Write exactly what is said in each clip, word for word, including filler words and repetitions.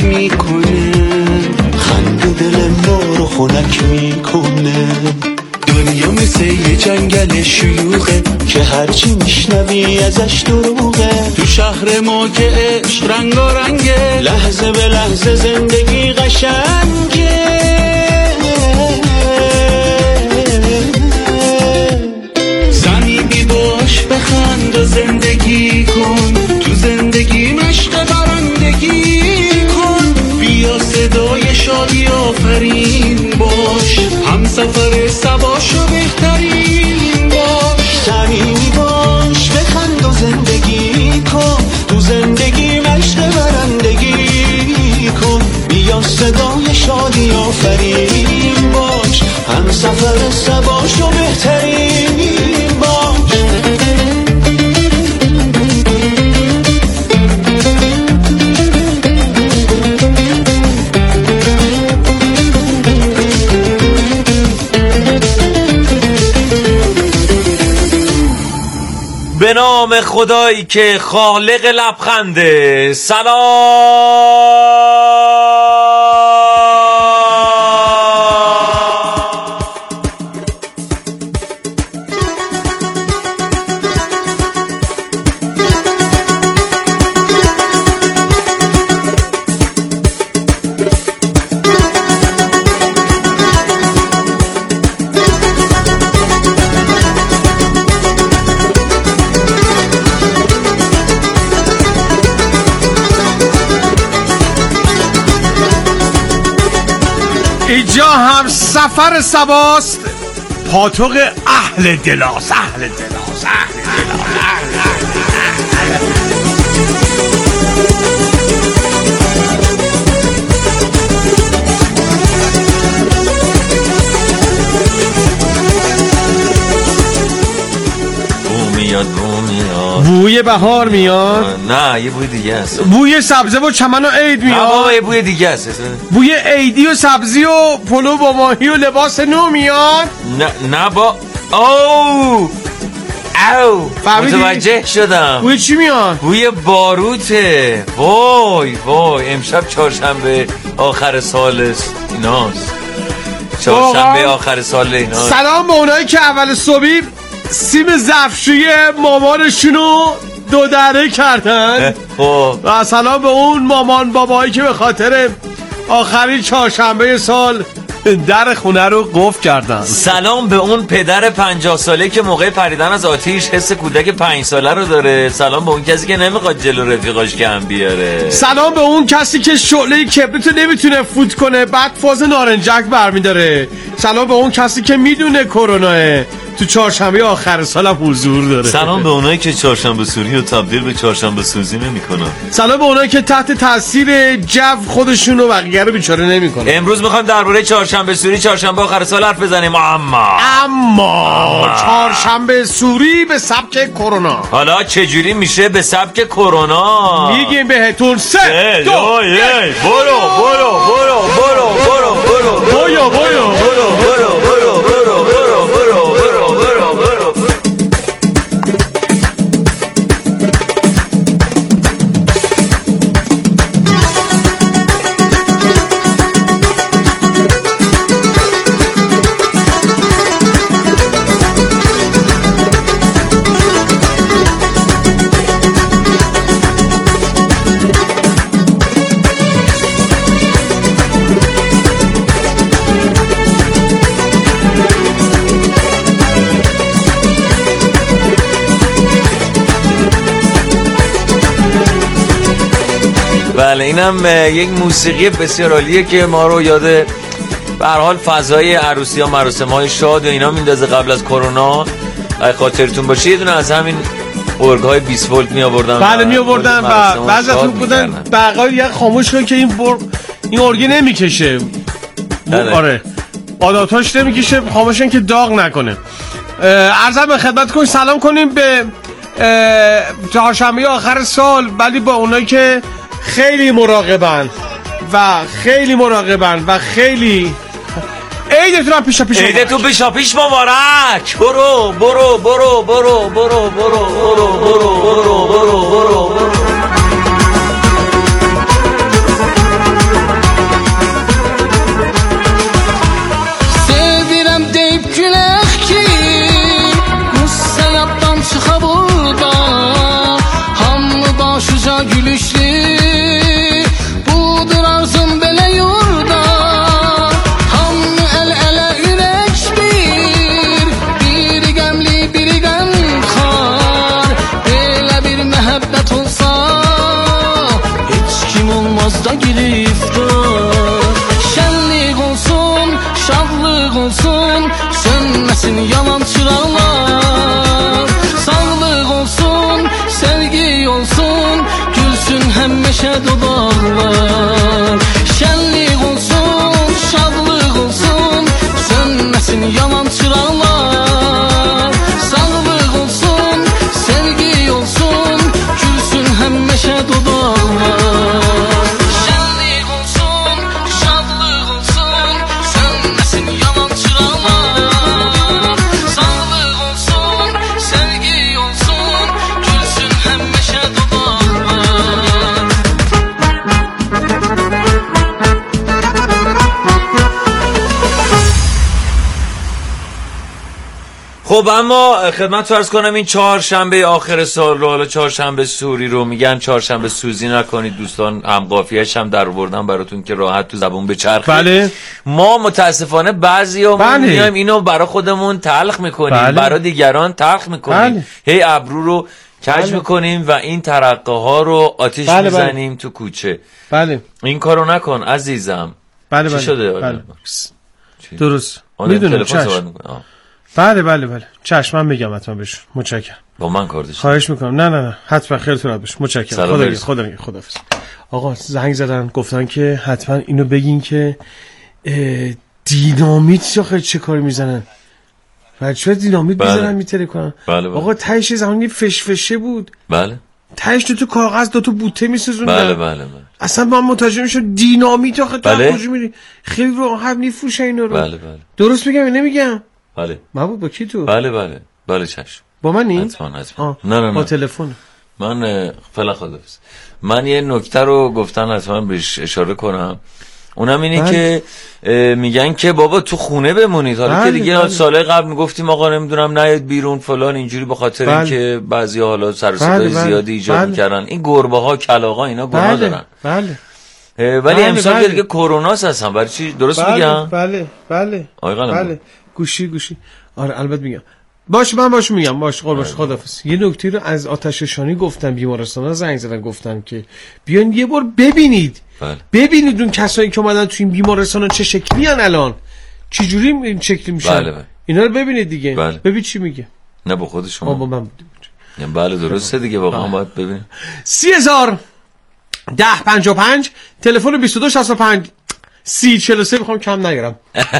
میکنه، خنده دل ما رو خنک میکنه. دنیا مثل یه جنگل شلوغه که هرچی میشنوی ازش دروغه. تو شهر ما که عشق رنگارنگه، لحظه به لحظه زندگی قشنگه. زنی بی باش بخند و زندگی کن، تو زندگی مشق برندگی کن. بیا صدای شادی آفرین باش، هم سفر سباشو بهترین باش. صمیمی باش بخند و زندگی کن، تو زندگی مشق برندگی کن. بیا صدای شادی آفرین باش، هم سفر سباشو بهترین باش. به نام خدایی که خالق لبخنده. سلام. اینجا هم سفر سباست، پاتوق اهل دلاست، اهل دلاست، اهل میاد بو میاد، بوی بهار میاد. نه یه بوی دیگه است، بوی سبزه و چمن و عید میاد. نه بابا یه بوی دیگه است، بوی عیدی و سبزی و پلو با ماهی و لباس نو میاد. نه نه با او او متوجه شدم. بوی چی میاد؟ بوی باروته. وای وای امشب چهارشنبه آخر سال ایناست، چهارشنبه آخر سال ایناست. سلام به اونایی که اول صبحی سیم ظرفشوی مامانشونو دو دره کردن و سلام به اون مامان بابایی که به خاطر آخرین چهارشنبه سال در خونه رو قفل کردن. سلام به اون پدر پنجاه ساله که موقع پریدن از آتیش حس کودک پنج ساله رو داره. سلام به اون کسی که نمیخواد جلو رفیقاش کم بیاره. سلام به اون کسی که شعله کبریتو نمیتونه فوت کنه بعد فاز نارنجک برمیداره. سلام به اون کسی که میدونه کروناه تو چهارشنبه آخر سالم حضور داره. سلام به اونایی که چهارشنبه سوری رو تبدیل به چهارشنبه سوزی نمیکنن. سلام به اونایی که تحت تاثیر جو خودشون و بقیه رو بیچاره نمیکنن. امروز میخوایم درباره چهارشنبه سوری چهارشنبه آخر سال حرف بزنیم. اما اما چهارشنبه سوری به سبک کرونا. حالا چجوری میشه به سبک کرونا؟ میگیم بهتون سه دو یک برو برو برو برو برو برو برو برو برو بله اینم یک موسیقی بسیار عالیه که ما رو یاد به هر حال فضای عروسی ها مراسم‌های شاد و اینا میندازه. قبل از کرونا اگه خاطرتون باشه یه دونه از همین ارگ‌های بیست ولت می آوردن. بله می آوردن و بعضی‌ها بودن بقیه دیگه خاموش کن که این بر این ارگی نمیکشه. آره عادتاش نمیکشه، خاموشن که داغ نکنه. عرضم به خدمت کنم سلام کنیم به چهارشنبه آخر سال، ولی با اونایی که خیلی مراقبن و خیلی مراقبن و خیلی عیدتون هم پیشا پیش عیدتون پیشا پیش مبارک. برو برو برو برو برو برو برو برو برو برو برو da giriftar. Şenlik olsun, şadlık olsun, sönmesin yalan çıraqlar. Sağlık olsun, sevgi olsun, gülsün həmişə dodaqlar. Şenlik olsun, şadlık olsun, sönmesin yalan çıraqlar. Sağlık olsun, sevgi olsun, gülsün həmişə dodaqlar. Şenlik olsun, şadlık olsun, sönmesin yalan çıraqlar. Sağlık olsun, sevgi olsun, gülsün həmişə dodaqlar. خب اما خدمت عرض کنم این چهارشنبه آخر سال رو، حالا چهارشنبه سوری رو میگن، چهارشنبه سوزی نکنید دوستان، هم قافیه‌اش هم در آوردم براتون که راحت تو زبون بچرخه. بله. ما متاسفانه بعضیا بله. میایم اینو برای خودمون تلخ میکنیم، بله. برای دیگران تلخ میکنیم. بله. هی ابرو رو کج بله. میکنیم و این ترقه ها رو آتیش بله. میزنیم تو کوچه. بله این کارو نکن عزیزم. بله. چی بله. شده؟ بله. چی؟ درست آره، میدونم. تلفن صحبت چشم. می‌کنه. آه. بله بله بله چشم، من میگم حتما بهشون. متشکرم. با من کار داشت. خواهش میکنم. نه نه نه حتما، خیلیتون راحت باش. متشکرم. سلام خدا برس. خدا خدافظ. آقا زنگ زدن گفتن که حتما اینو بگین که اه، دینامیت آخه چه کاری میزنن؟ بچه‌ها دینامیت بله. میزنن میتره کنن. بله بله. آقا تهش زمانی فشفشه بود. بله تهش دو تا کاغذ دو تا بوته میسوزوندن. بله بله بله. اصلا من متوجه میشم دینامیت آخه تو بله. کجا میری؟ خیلی راحت میفروشه اینا رو. بله بله. درست میگم یا نمیگم؟ بله محبوب با کی تو؟ بله بله بله چشم. با من این؟ حتما حتما. آه. نه نه با نه. تلفن. من اه، فعلا خداحافظ. من یه نکته رو گفتن حتما بهش اشاره کنم، اونم اینه بله. که اه، میگن که بابا تو خونه بمونید. حالا بله، که دیگه بله. سالهای قبل میگفتیم آقا نمیدونم نیاید بیرون فلان اینجوری، به خاطر بله. اینکه بعضی حالا سر و صدای بله، بله. زیادی ایجاد بله. میکردن. این گربه ها کلاغا اینا گناه بله دارن. بله اه، ولی بله، امسال بله. که دیگه کروناست هستن، برای چی؟ درست بله میگم؟ بله بله آقای قلمرو. بله گوشی گوشی آره البته میگم. باش من باش میگم باش قربان خدافظ. یه نکته رو از آتش نشانی گفتم، بیمارستانا زنگ زدن گفتن که بیان یه بار ببینید. بله. ببینید اون کسایی که اومدن تو این بیمارستانا چه شکلی ان الان، چه جوری این شکلی میشن. بله بله. اینا رو ببینید دیگه. بله. ببین چی میگه. نه با خود شما. با من بودیم. یعنی بله درسته دیگه، واقعا باید ببینیم. سی هزار ده پنجاه و پنج تلفن بیست و دو شصت و پنج سی چهل و سه میخوام کم نگیرم.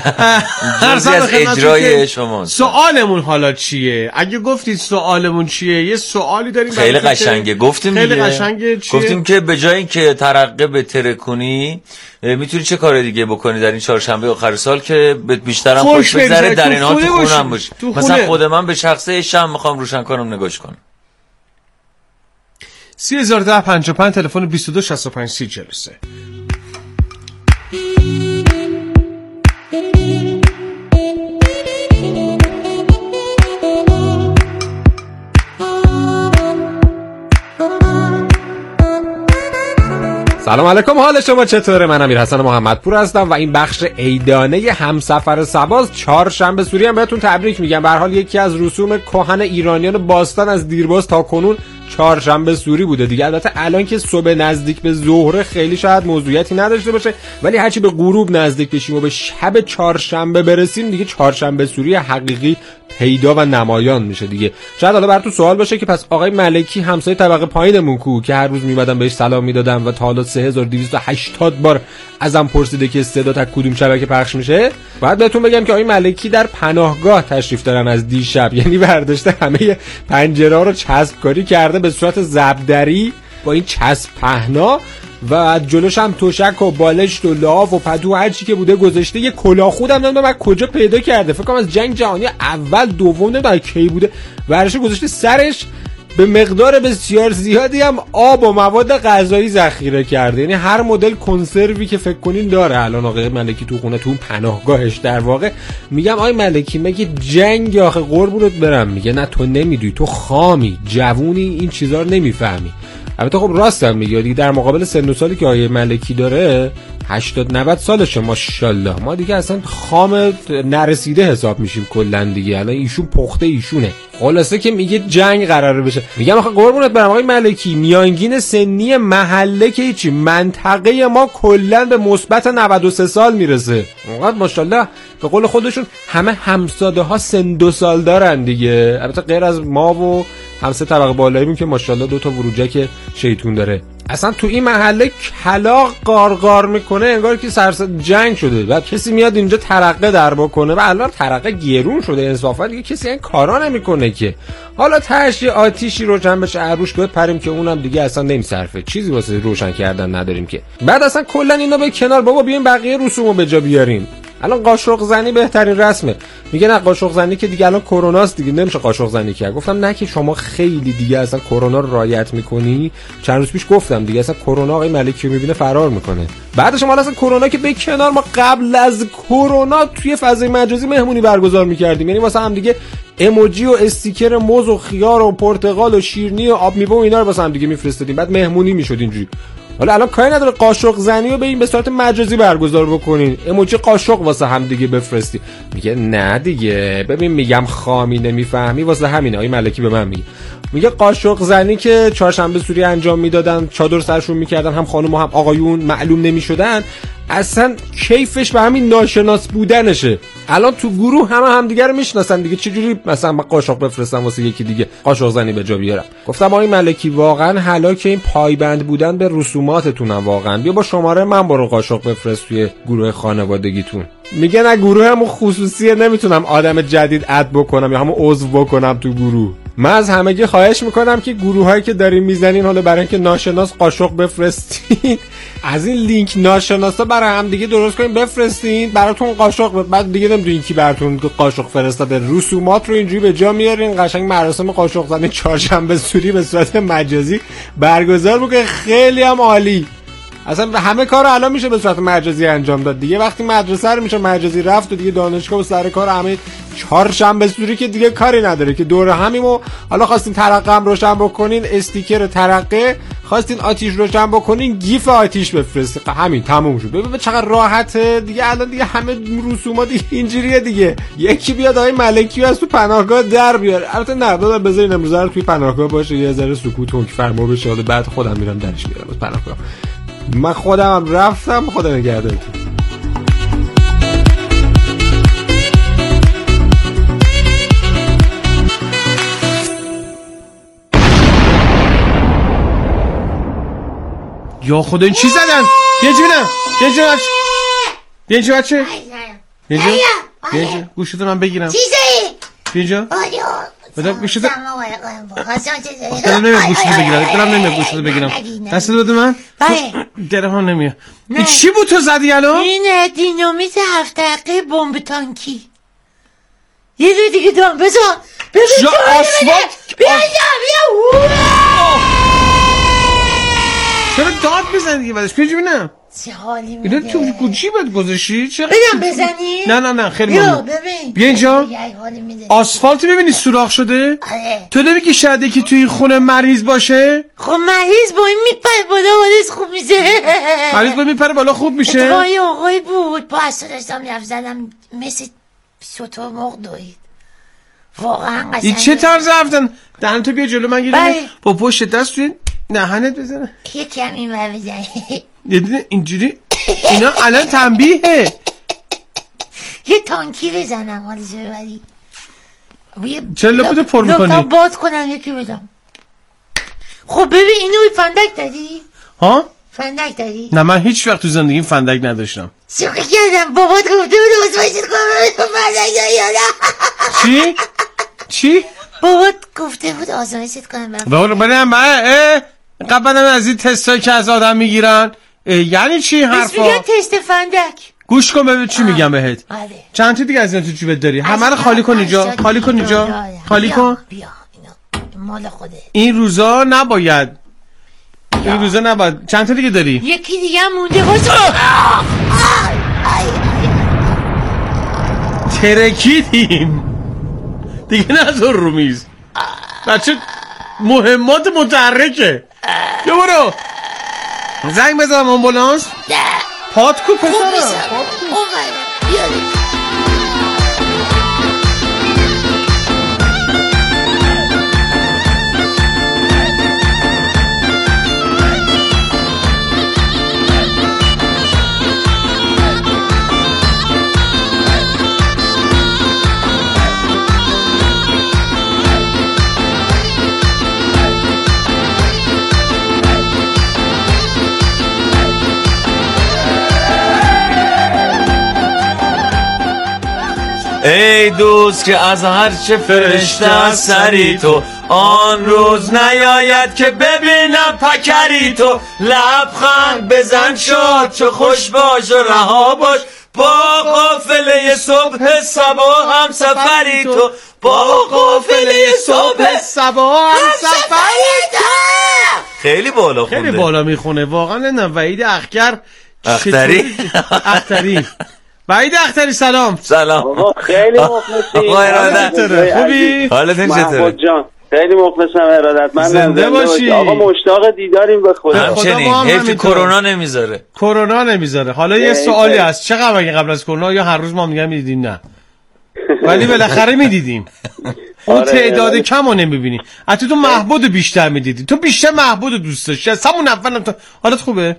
جزئی از اجرای شما. سوالمون حالا چیه؟ اگه گفتید سوالمون چیه، یه سوالی داریم خیلی قشنگه. گفتیم خیلی دیگه. قشنگه چیه؟ گفتیم که به جای اینکه ترقه بتره کنی میتونی چه کار دیگه بکنی در این چهارشنبه آخر سال که بیشترم خوش بگذره، در این حال تو خونم باشی. مثلا خود من به شخصه شم میخوام روشن کنم نگاش کنم. سی هزار ده پنجاه و پنج تلفن بیست و دو شصت و پنج سی چهل و سه. سلام علیکم، حال شما چطوره؟ من امیر حسن محمدپور هستم و این بخش عیدانه همسفر سباز چهارشنبه سوری هم بهتون تبریک میگم. به هر حال یکی از رسوم کهن ایرانیان باستان از دیرباز تا کنون چهارشنبه سوری بوده دیگه. البته الان که صبح نزدیک به ظهر خیلی شاید موضوعیتی نداشته باشه، ولی هرچی به غروب نزدیک بشیم و به شب چهارشنبه برسیم دیگه چهارشنبه سوری حقیقی پیدا و نمایان میشه دیگه. شاید حالا براتون سوال باشه که پس آقای ملکی همسایه طبقه پایینمون کو که هر روز میمدم بهش سلام میدادم و تا حالا سه هزار و دویست و هشتاد بار ازم پرسیده که صدا تا کدوم شبکه پخش میشه؟ بعد بهتون بگم که آقای ملکی در پناهگاه تشریف دارن از دیشب، یعنی برداشته همه پنجره‌ها رو چسب کاری کرده به صورت زبدری با این چسب پهنا و جلوش هم تشک و بالشت و لاف و پتو هر چی که بوده گذاشته. یه کلاه خودم نمیدونم از کجا پیدا کرده، فکر کنم از جنگ جهانی اول دوم نمیدونم کی بوده، ورش گذاشته سرش. به مقدار بسیار زیادی هم آب و مواد غذایی ذخیره کرده، یعنی هر مدل کنسروی که فکر کنین داره الان آقای ملکی تو خونه، تو پناهگاهش. در واقع میگم آقای ملکی مگه جنگ آخه قربونت برم؟ میگه نه تو نمیدوی، تو خامی، جوونی، این چیزا رو نمیفهمی. البته خب راستم میگه دیگه، در مقابل سن و سالی که آقای ملکی داره هشتاد نود سالشه ماشاءالله. ما دیگه اصلا خام نرسیده حساب میشیم کلا دیگه. الان ایشون پخته ایشونه. خلاصه که میگه جنگ قراره بشه. میگم آخه قربونت برم آقای ملکی، میانگین سنی محله که چی، منطقه ما کلا به مثبت نود و سه سال میرسه. اونقدر ماشاءالله به قول خودشون همه همساده ها سن دو سال دارن دیگه. البته غیر از ما و همسه طبقه بالاییمون که ماشاءالله دو تا وروجک شیطون داره. اصلا تو این محله کلاغ قارقار میکنه انگار که سرسد جنگ شده. بعد کسی میاد اینجا ترقه در بکنه و الان ترقه گرون شده انصافا دیگه کسی این کارا نمیکنه که. حالا تهش یه آتیشی روشن بشه عروش بپریم که اونم دیگه اصلا نمیصرفه، چیزی واسه روشن کردن نداریم که. بعد اصلا کلا اینا به کنار بابا، بیاین بقیه رسومو به جا بیاریم. الان قاشق زنی بهترین رسمه. میگه نه قاشق زنی که دیگه الان کروناست دیگه نمیشه قاشق زنی کرد. گفتم نه که شما خیلی دیگه اصلا کرونا رو رعایت میکنی. چند روز پیش گفتم دیگه اصلا کرونا آقای ملکی رو میبینه فرار میکنه. بعدش ما اصلا کرونا که به کنار، ما قبل از کرونا توی فضای مجازی مهمونی برگزار میکردیم. یعنی واسه هم دیگه ایموجی و استیکر موز و خیار و پرتقال و شیرینی و آب میوه و اینا رو واسه هم دیگه میفرستادیم. بعد مهمونی میشد اینجوری. حالا الان کاری نداره قاشق زنی رو به این به صورت مجازی برگزار بکنین، ایموجی قاشق واسه هم دیگه بفرستی. میگه نه دیگه ببین میگم خامی نمیفهمی، واسه همینه. آقای ملکی به من میگه میگه قاشق زنی که چهارشنبه سوری انجام میدادن، چادر سرشون میکردن، هم خانم و هم آقایون معلوم نمیشدن، اصلا کیفش به همین ناشناس بودنشه. الان تو گروه همه همدیگه رو میشناسن دیگه، چجوری مثلا من قاشق بفرستم واسه یکی دیگه قاشق زنی به جا بیارم؟ گفتم آقای ملکی واقعا هلاک این پایبند بودن به رسوماتتونم واقعا. بیا با شماره من برو قاشق بفرست توی گروه خانوادگیتون. میگه نه گروه همون خصوصیه، نمیتونم آدم جدید اد بکنم یا همون عضو بکنم تو گروه. من از همگی خواهش میکنم که گروه هایی که دارین میزنین حالا برای اینکه ناشناس قاشق بفرستین از این لینک ناشناسا برای هم دیگه درست کنین بفرستین براتون قاشق. بعد دیگه نمیدونین کی براتون قاشق فرستاده. رسومات رو اینجوری به جا میارین، قشنگ مراسم قاشق زنی چهارشنبه سوری به صورت مجازی برگزار بکنین. خیلی هم عالی. اصلا همه کار الان میشه به صورت مجازی انجام داد دیگه. وقتی مدرسه رو میشه مجازی رفت و دیگه دانشگاه و سر کار همه چهارشنبه سوری که دیگه کاری نداره که دور همیم. حالا خواستین ترقه هم روشن بکنین، استیکر ترقه، خواستین آتیش روشن بکنین، گیف آتیش بفرستین، همین تموم شد. ببین چقدر راحته دیگه. الان دیگه همه رسومات اینجوریه دیگه. یکی بیاد آقای ملکی از تو پناهگاه در بیاره. البته نه دادم بذارین امروز رو توی پناهگاه باشه یه ذره سکوت حکم فرما بشه، بعد خودم میرم درش میارم از پناهگاه. من خودم رفتم، خدا نگهدارتون. یا خدا این چی زدن؟ یه جی بینم یه جی بچه یه جی بچه یه جی یه جی گوشتو من بگیرم. چی زدی؟ یه جی بده گوشتو. دلم نمیاد گوشتو بگیرم دلم نمیاد گوشتو بگیرم. دست بده من. دلم هم نمیاد. این چی بود تو زدی الان؟ اینه دینامیت هفت دقیقه بمب تانکی. یه دو دیگه دام بزن ببین یا آسفالت. بیا بیا چرا داد بزن دیگه بعدش پیش بینم چه حالی میده. اینو تو گوچی بهت گذاشتی؟ چرا بدم بزنی؟ نه نه نه خیلی بیا ممنون. ببین بیا اینجا. حالی میده. آسفالت ببینی سوراخ شده؟ آره. تو نمیگی شاید یکی توی خونه مریض باشه؟ خب مریض با این میپره بالا حالش خوب میشه. مریض با میپره بالا خوب میشه؟ اتفاقی آقای بود با اصلا داشتم رفت زدم مثل شطور مرغ دوید. واقعا قشنگه. این چه طرز رفتن؟ دهن تو بیا جلو من گیرم بله. با پشت دست توی دهنت بزنه. یکی هم این ور بزنه. یه دونه اینجوری اینا الان تنبیهه. یه تانکی بزنم حالش ببری. چرا لپتو پر میکنی؟ لپتو باز کنم یکی بدم. خب ببین اینو فندک دادی؟ ها؟ فندک دادی؟ نه من هیچ وقت تو زندگیم فندک نداشتم. شوخی کردم بابات گفته بود آزمایشت کنم فندک دادی یا چی؟ نه؟ چی؟ بابات گفته بود آزمایشت کنم بابا من من قبلا از این تستایی که از آدم میگیرن یعنی چی حرفا؟ بس میگن تست فندک. گوش کن ببین چی میگم بهت. آره. چند تا دیگه از اینا تو جیبت داری؟ همه رو خالی کن اینجا. خالی کن اینجا. خالی کن. بیا اینا مال خوده. این روزا نباید. این روزا نباید. چند تا دیگه داری؟ یکی دیگه هم مونده باشه. ترکیدیم دیگه نذار رو میز. بچه مهمات متحرکه. بیا برو زنگ بزنم آمبولانس. پات کو پسرم اون غیره بیارید. ای دوست که از هر چه فرشته از سری تو، آن روز نیاید که ببینم پکری تو. لبخند بزن شاد چو خوش باش و رها باش، با قافله صبح صبا هم سفری تو. با قافله صبح صبا هم سفری تو. خیلی بالا خونده، خیلی بالا میخونه واقعا. نه وحید اخگر اختری اختری وحید اختری سلام. سلام آقا خیلی مخلصی. آقا ارادت خوبی؟ حالتون چطوره؟ جان خیلی مخلصم ارادت. من زنده باشی. آقا مشتاق دیداریم به خدا. همچنین حیف کرونا نمیذاره. کرونا نمیذاره. حالا یه سوالی هست، چقدر اگه قبل از کرونا یا هر روز ما میگم میدیدیم؟ نه ولی بالاخره میدیدیم. اون تعداد کم رو نمیبینی. حتی تو محبود بیشتر میدیدی. تو بیشتر محبود دوست داشتی از همون اولم. تو حالت خوبه؟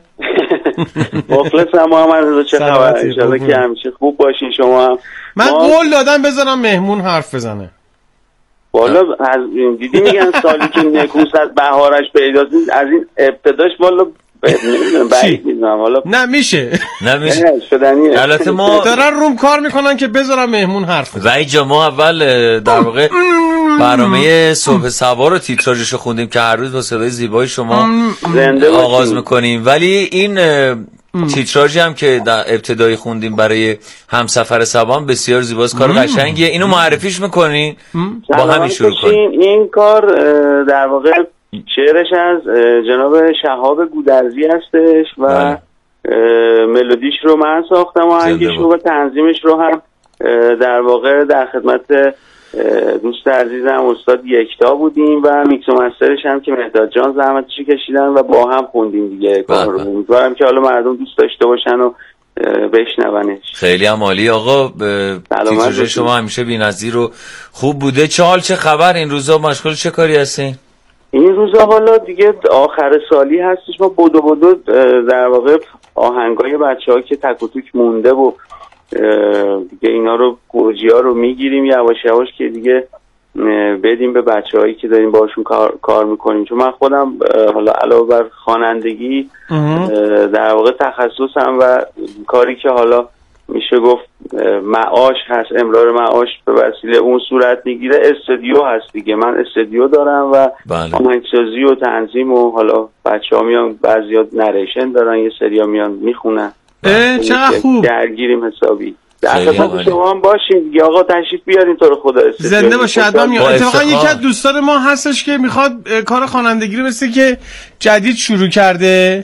مخلصم محمد رضا. چه خبر؟ انشالله که همیشه خوب باشین شما. من قول دادم بذارم مهمون حرف بزنه. والا از دیدی میگن سالی که نکوس از بهارش پیداست، از این ابتداش والا بعید میدونم. حالا نه میشه نه میشه شدنیه. البته ما دارن روم کار میکنن که بذارم مهمون حرف بزنه. وای جا ما اول در واقع برنامه صبح سبا رو تیتراژش خوندیم که هر روز با صدای زیبای شما آغاز میکنیم، ولی این تیتراژی هم که در ابتدایی خوندیم برای همسفر سبا هم بسیار زیباست. کار قشنگیه. اینو معرفیش میکنین؟ با همین شروع کنیم. این کار در واقع شعرش از جناب شهاب گودرزی هستش و ملودیش رو من ساختم و آهنگش رو و تنظیمش رو هم در واقع در خدمت دوست عزیزم استاد یکتا بودیم و میکس و مسترش هم که مهداد جان زحمتشو کشیدن و با هم خوندیم دیگه کار رو. امیدوارم که حالا مردم دوست داشته باشن و بشنونش. خیلی هم عالی آقا. تیتراژ شما همیشه بی‌نظیر و خوب بوده. چه حال چه خبر این روزا؟ مشغول چه کاری هستین؟ این روزا حالا دیگه آخر سالی هستش، ما بدو بدو در واقع آهنگای بچه‌ها که تک و توک مونده و دیگه اینا رو گوجی ها رو میگیریم یواش یواش که دیگه بدیم به بچه‌هایی که داریم باشون کار, کار میکنیم. چون من خودم حالا علاوه بر خوانندگی در واقع تخصصم و کاری که حالا میشه گفت معاش هست، امرار معاش به وسیله اون صورت میگیره، استودیو هست دیگه. من استودیو دارم و آهنگسازی و تنظیم و حالا بچه‌ها میان بعضیا نریشن دارن، یه سریا میان میخونن. چقدر خوب درگیریم حسابی. در خدمت شما هم باشین دیگه آقا. تشریف بیارین تو رو خدا. زنده باشید. اتفاقا یکی از دوستان ما هستش که میخواد کار خوانندگی رو مثل که جدید شروع کرده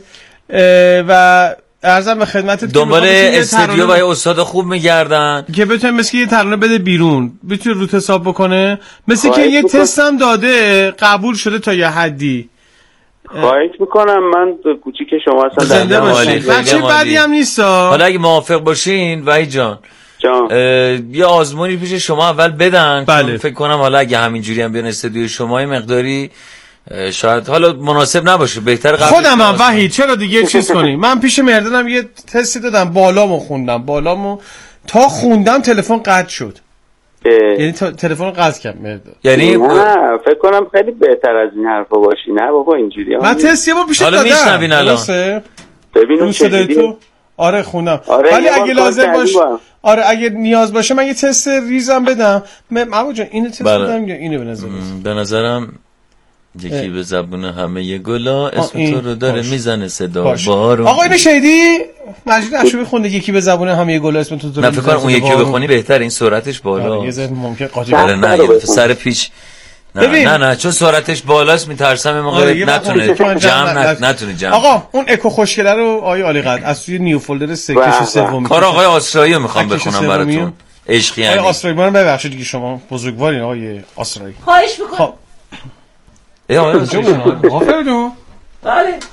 و عرضم به خدمتت دنبال استودیو و یه استاد خوب میگردن که بتونه مثل یه ترانه بده بیرون، بتونه روت حساب بکنه. مثل که یه تست هم داده، قبول شده تا یه حدی. خواهش میکنم. من کوچیک شما هستم. زنده باشید. بچه بعدی هم نیست. حالا اگه موافق باشین وحید جان جان یه آزمونی پیش شما اول بدن. بله. فکر کنم حالا اگه همینجوری هم بیان استودیو شما یه مقداری شاید حالا مناسب نباشه، بهتر قبل خودم هم وحید چرا دیگه چیز کنی. من پیش مردادم یه تستی دادم، بالامو خوندم، بالامو تا خوندم تلفن قطع شد. یعنی تلفن قطع کرد مرداد. یعنی نه فکر کنم خیلی بهتر از این حرفا باشی. نه بابا اینجوریه. من تست یه بار پیش دادم. حالا میشنوین الان. ببینم چه تو. آره خوندم. آره ولی اگه لازم باشه، آره اگه نیاز باشه من یه تست ریزم بدم. محمود جان اینو تست بدم یا اینو به نظر به نظرم یکی به زبون همه ی گلا اسم تو رو داره میزنه صدا بارون. آقا اینو شنیدی؟ مجید اشوبی خونده یکی به زبون همه ی گلا اسم تو رو. نه فکر کنم اون یکی بخونی بهتر، این سرعتش بالا. یه ذره ممکن قاطی کنه. نه یه سر پیچ. نه نه نه چون سرعتش بالاست میترسم موقع نتونه جمع نتونه جمع. آقا اون اکو خوشگله رو آیه علی قد از توی نیو فولدر سکش سوم کار آقای آسرایی رو میخوام بخونم براتون. عشقی آقای آسرایی من ببخشید دیگه شما بزرگوارین آقای آسرایی. خواهش میکنم. ای آقای آسرایی غافل دو. بله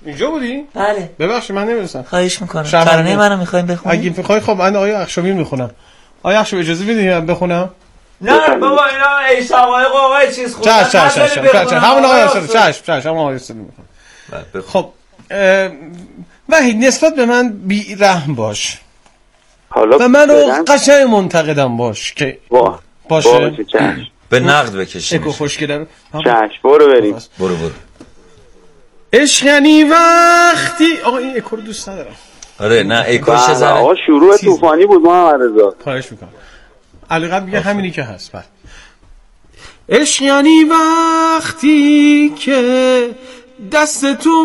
اینجا بودی؟ بله ببخشید من نمی‌دونستم. خواهش میکنم. ترانه منو می‌خواید بخونید؟ اگه می‌خوای خب من آقای اخشابی می‌خونم. آقای اخشابی اجازه میدید من بخونم؟ نه بابا اینا ای شقایق آقای چیز خوندن. چش چش چش. همون آقای اخشابی چش چش همون آقای اخشابی می‌خونم. خب وحید نسبت به من بی رحم باش. حالا و منو قشنگ منتقدم باش که واه باشه. به نقد بکشیم. اکو خوشگله. چش برو بریم. برو برو. عشق یعنی وقتی آقا این اکو رو دوست ندارم. آره نه اکوش زره. آقا شروع طوفانی بود محمد رضا. خواهش میکنم. علی قبل میگه همینی که هست. بله. عشق یعنی وقتی که دست تو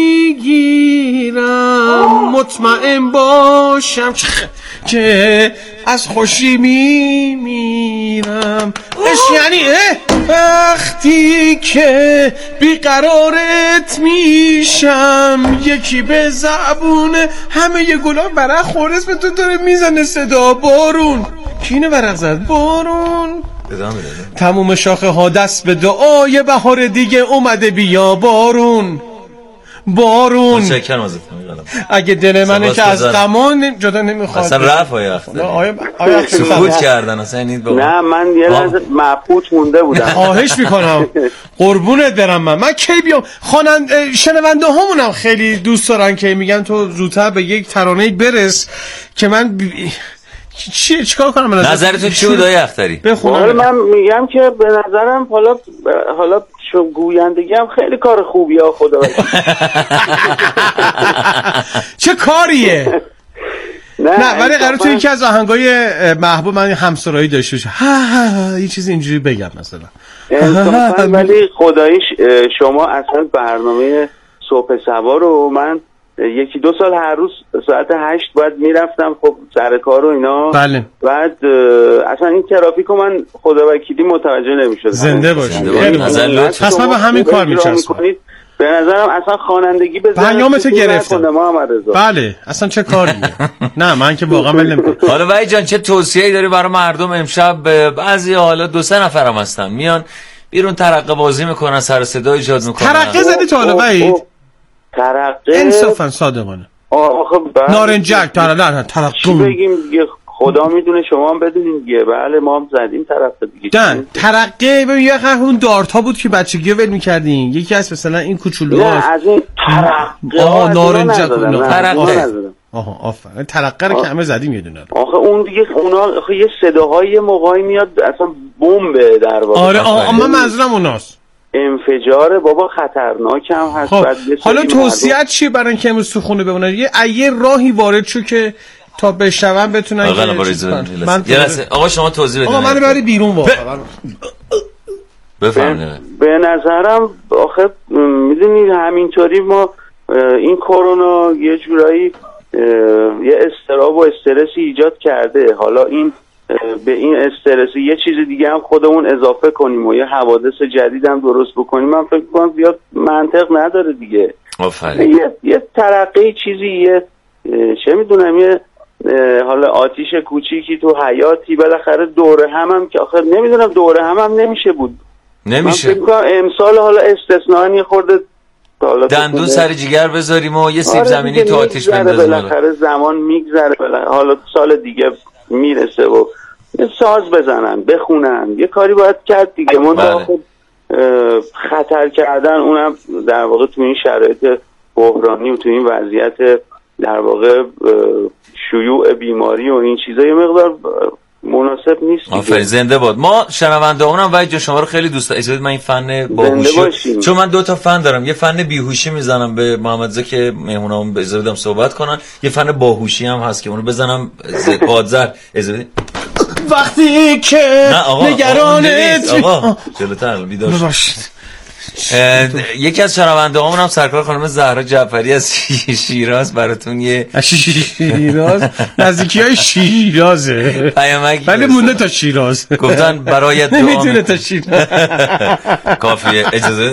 میگیرم مطمئن باشم که از خوشی میمیرم. عشق یعنی وقتی که بیقرارت میشم یکی به زبون همه ی گلاب برق خورد اسم تو داره میزنه صدا بارون. کی اینو برق زد؟ بارون. تموم شاخه ها دست به دعای بهار دیگه اومده بیا بارون بارون. اگه دل منه که از غمان جدا نمیخواد اصلا رفت آیا اختری سکوت کردن اصلا این نه من یه لحظه مبهوت مونده بودم. خواهش میکنم قربونت برم. من من کی بیام خواننده شنونده هامونم خیلی دوست دارن که میگن تو زودتر به یک ترانه برس که من بی... چی چیکار کنم؟ نظرتون چی بود آقای اختری؟ بخونم. من میگم که به نظرم حالا حالا شو گویندگی هم خیلی کار خوبیه خدا. چه کاریه؟ نه ولی قرار تو یکی از آهنگای محبوب من همسرایی داشته باشه. ها ها یه چیز اینجوری بگم مثلا. ولی خداییش شما اصلا برنامه صبح سوار رو من یکی دو سال هر روز ساعت هشت باید میرفتم خب سر کار و اینا. بله. بعد اصلا این ترافیک رو من خدا وکیلی متوجه نمیشدم. زنده باشید. پس من به همین کار میچسبم. به نظرم اصلا خوانندگی به پیامتو گرفتم. بله اصلا چه کاریه؟ نه من که واقعا ول نمیکنم. حالا وحید جان چه توصیه‌ای داری برای مردم امشب؟ بعضی حالا دو سه نفرم هستن میان بیرون ترقه بازی میکنن سر صدا ایجاد میکنن. ترقه زدی تو حالا وحید؟ ترقه انصافا صادقانه. آخه نارنجک ترقه ترقه چی بگیم دیگه خدا میدونه شما هم بدونین دیگه. بله ما هم زدیم ترقه دیگه. دن ترقه ببین یه خیلی اون دارت ها بود که بچگی ول می‌کردین. یکی از مثلا این کوچولوها. نه از این ترقه آها نارنجک ترقه. آها آفرین ترقه رو که همه زدیم یه دونه. آخه اون دیگه اونا آخه یه صداهای موقعی میاد اصلا بمب در واقع. آره آها من منظورم اوناست. انفجار بابا خطرناک هم هست. خب. حالا توصیه‌ات چیه برای اینکه امروز تو خونه بمونن؟ یه یه راهی وارد شو که تا بشنون بتونن آقا من آقا شما توضیح بدید. آقا منو ببری بیرون واقعا. بفرمایید. به نظرم آخه میدونید همینطوری ما این کرونا یه جورایی یه استراب و استرسی ایجاد کرده. حالا این به این استرس یه چیز دیگه هم خودمون اضافه کنیم و یه حوادث جدید هم درست بکنیم من فکر می‌کنم زیاد منطق نداره دیگه. آفرین. یه یه ترقی چیزی یه چه میدونم یه حالا آتیش کوچیکی تو حیاتی بالاخره دوره هم هم که آخر نمیدونم دوره هم هم نمیشه بود. نمیشه. من فکر می‌کنم امسال حالا استثنایی خورده دندون سر جیگر بذاریم و یه سیب آره زمینی تو آتیش بندازیم. بالاخره زمان میگذره حالا سال دیگه میرسه و یه ساز بزنن بخونن یه کاری باید کرد دیگه. من بله. خب خطر کردن اونم در واقع تو این شرایط بحرانی و تو این وضعیت در واقع شیوع بیماری و این چیزا یه مقدار مناسب نیست. آفرین زنده باد. ما شنونده اونم وحید جان شما رو خیلی دوست دارم. اجازه من این فن باهوشی چون من دو تا فن دارم. یه فن بیهوشی میزنم به محمد رضا که مهمونام اجازه بدم صحبت کنن. یه فن باهوشی هم هست که اونو بزنم پادزر اجازه وقتی که نگرانت آقا جلوتر بیدار باشید. یکی از شنونده هامون هم سرکار خانم زهرا جعفری از شیراز براتون یه شیراز نزدیکی های شیرازه ولی مونده تا شیراز گفتن برایت دعا نمیتونه تا شیراز کافیه اجازه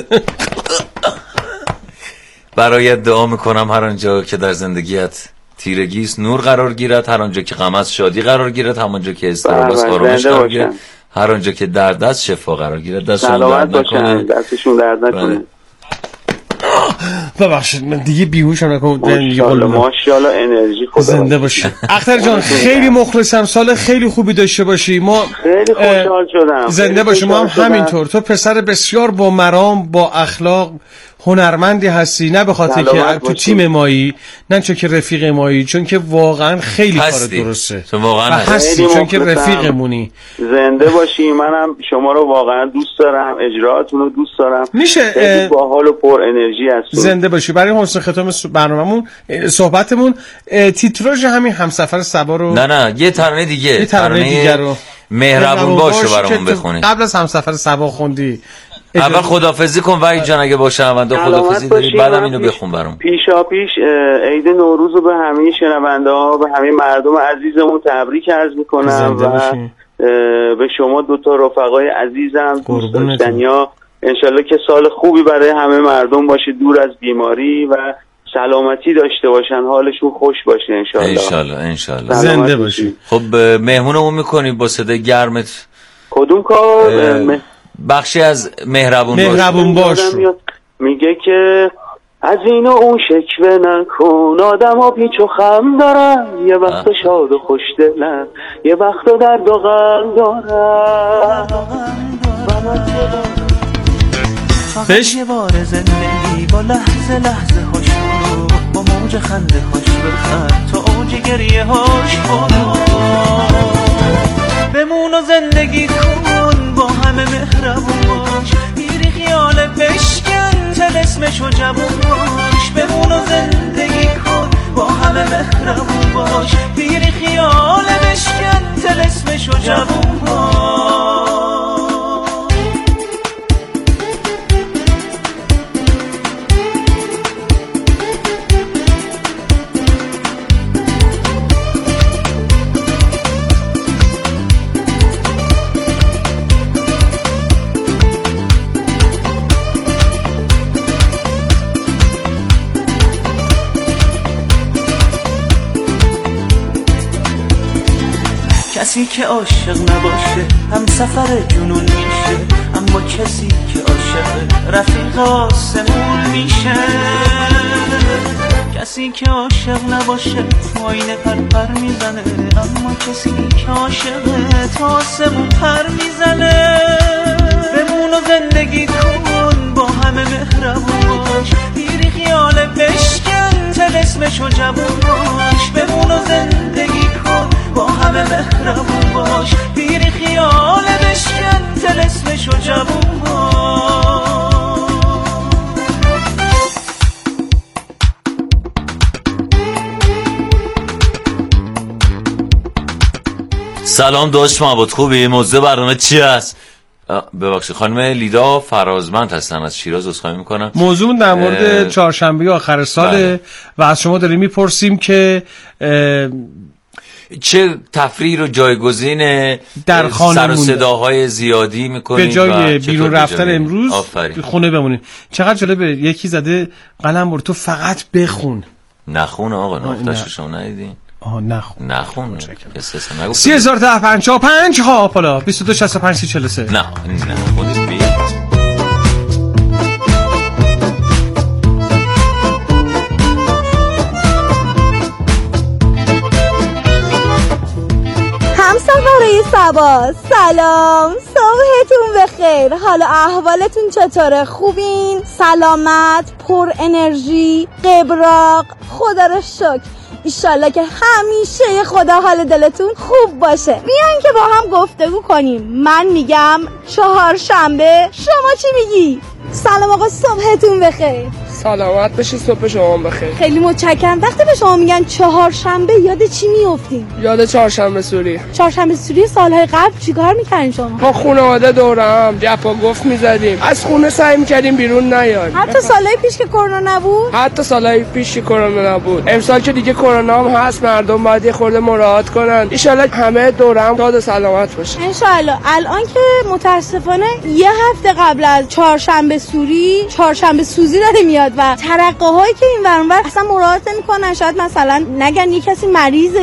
برایت دعا میکنم هر آنجا که در زندگیت تیرگیست نور قرار گیرد هر آنجا که غم است شادی قرار گیرد هم آنجا که اضطراب است آرامش قرار گیرد هر آنجا که درد است شفا قرار گیرد. دستشون درد نکنه. دستشون درد نکنه. ببخشید من دیگه بیهوشم نکنم. ماشاءالله ماشاءالله انرژی خدا زنده باشی. اختر جان خیلی مخلصم، سال خیلی خوبی داشته باشی. ما خیلی خوشحال شدم. زنده باشی. ما هم همینطور. تو پسر بسیار با مرام، با اخلاق، هنرمندی هستی، نه به خاطر که تو تیم مایی، نه چون که رفیق مایی، چون که واقعا خیلی کار درسته. تو واقعا هستی چون که رفیقمونی. زنده باشی. منم شما رو واقعا دوست دارم، اجراتون رو دوست دارم. میشه باحال و پر انرژی هستید. زنده باشی. برای حسن ختام برنامه‌مون صحبتمون تیتراژ همین همسفر صبا رو نه نه یه ترانه دیگه، یه ترانه دیگه رو مهربون باش رو برامون بخونی. قبل از همسفر صبا خوندی. اول خدافظی کن وحید جان اگه باشه اوندا خدافظی داری، بعدم اینو بخون برام. پیشا پیش عید نوروز رو به همه شنونده ها، به همه مردم عزیزمون تبریک عرض میکنم و به شما دو تا رفقای عزیزم دوست داشتنیا، انشالله که سال خوبی برای همه مردم باشه، دور از بیماری و سلامتی داشته باشن، حالشون خوش باشه انشالله. انشالله انشالله زنده باشی. خب مهمونمون میکنی با صدای گرمت. کدوم کار؟ بخشی از مهربون, مهربون باش. میگه که از اینو اون شکوه نکن، آدم ها پیچ و خم دارن، یه وقت شاد و خوش دلن، یه وقت درد و غم دارن. فقط یه بار زندگی با لحظه لحظه هاش برو، با موج خنده هاش بخند تا اوج گریه هاش برو. بمون و زندگی کن با همه مهربون باش، میری خیال بشکن تلسمشو جوون باش. بمون و زندگی کن با همه مهربون باش، میری خیال بشکن تلسمشو جوون باش. کسی که عاشق نباشه هم سفر جنون میشه، اما کسی که عاشق رفیق آسمون میشه. کسی که عاشق نباشه آینه پر پر میزنه، اما کسی که عاشقه تا آسمون پر میزنه. بمون و زندگی کن با همه مهربون باش، میری خیال بشکن تلسمشو جوون باش. بمون و زندگی کن با همه مهربون باش، بیری خیال بشکن تلسمشو جوون باش. سلام داشت محبوب، خوبی؟ موضوع برنامه چی است؟ ببخشید خانم لیدا فرازمند هستن از شیراز، عذرخواهی میکنم. موضوع در مورد چهارشنبه آخر ساله و از شما داریم میپرسیم که چه تفریح رو جایگزین در خانه سر و صداهای زیادی میکنید به جای بیرون رفتن امروز آفرین. خونه بمونید. چقدر جالبه، یکی زده قلم برو تو فقط بخون. نخون آقا، نفتش شما ندیدین؟ آها نخون نخون سی هزار ده پنجاه و پنج ها پالا بیست و دو شصت و پنج سی چهل و سه. نه نه خودت بی همسفرهای صبا، سلام، صبحتون بخیر. حالا احوالتون چطوره؟ خوبین؟ سلامت، پر انرژی، قبراق؟ خدا رو شکر. ایشالله که همیشه خدا حال دلتون خوب باشه. میان که با هم گفتگو کنیم. من میگم چهارشنبه، شما چی میگی؟ سلام آقا، صبحتون بخیر. سلامت باشی، صبح شما بخیر. خیلی متشکرم. وقتی به شما میگن چهارشنبه یاد چی میافتین؟ یاد چهارشنبه سوری. چهارشنبه سوری سالهای قبل چیکار میکردین شما؟ با خانواده دور هم گپ و گفت میزدیم، از خونه سعی میکردیم بیرون نیایم. حتی سالهای پیش که کرونا نبود؟ حتی سالهای پیش که کرونا نبود. امسال که دیگه کرونا هم هست، مردم باید یه خورده مراعات کنن. ان شاءالله همه دور هم شاد و سلامت باشن. ان شاءالله. الان که متاسفانه یه هفته قبل از چهارشنبه سوری چهارشنبه سوزی داره میاد و ترقه‌هایی که این ور اون ور اصلا مراعات نمی‌کنن. شاید مثلا نگن یه کسی مریضه